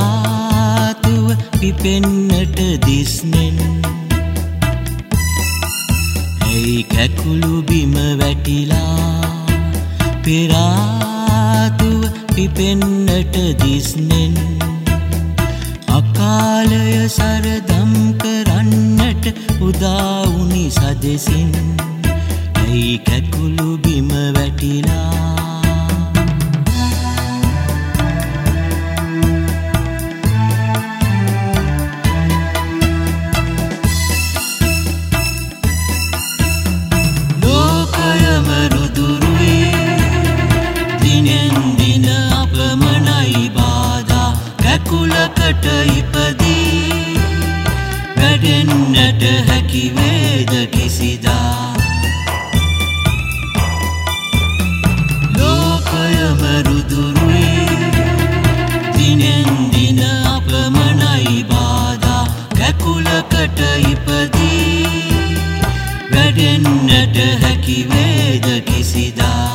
පෙරාතුව පිපෙන්නට දිස්නෙන් ඇයි කැකුළු බිම වැටිලා පෙරාතුව පිපෙන්නට දිස්නෙන් අකාලය සරදම් කරන්නට උදා වුනි සදෙසින් ඇයි කැකුළු බිම වැටිලා ලෝකයම රුදුරුවේ දිනෙන් දින අපමණයි බාධා කැකුලකට ඉපදී වැඩෙන්නට හැකි වේද කිසිදා ලෝකයම රුදුරුවේ දිනෙන් දින අපමණයි බාධා කැකුලකට ඉපදී වැඩෙන්නට හැකි වේද කිසිදා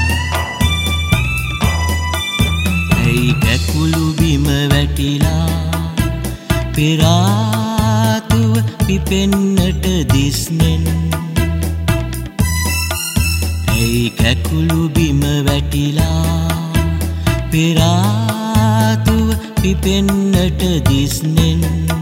ඇයි කැකුළු බිම වැටිලා පෙරාතුව පිපෙන්නට දිස්නෙන් ඇයි කැකුළු බිම වැටිලා පෙරාතුව පිපෙන්නට දිස්නෙන්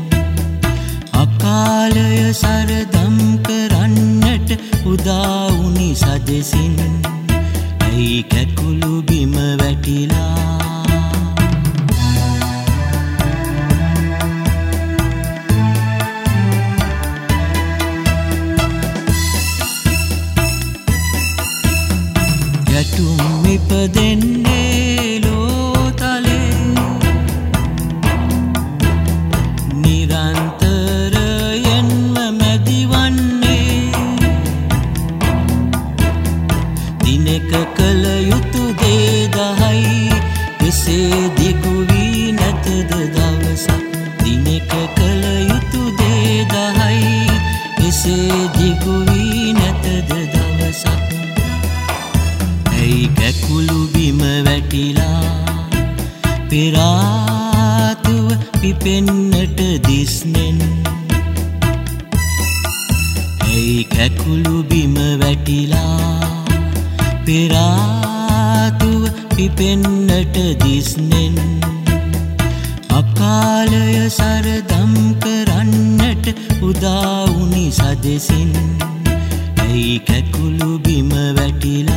අකාලය සරදම් කරන්නට උදා වුනි සදෙසින් ඇයි කැකුළු බිම වැටිලා ගැටුම් ඉපදෙන්නේ ලෝතලේ නිරන්තරයෙන්ම මැදිවන්නේ දිනක කළ යුතු දේ 10යි එසේ දිගු වී නැතද දවසක් දිනක කළ යුතු දේ 10යි එසේ දිගු වී නැතද දවසක් ඇයි කැකුළු බිම වැටිලා පෙරාතුව පිපෙන්නට දිස්නෙන් ඇයි කැකුළු බිම වැටිලා පෙරාතුව පිපෙන්නට දිස්නෙන් අකාලය සරදම් කරන්නට උදා වුනි සදෙසින් ඇයි කැකුළු බිම වැටිලා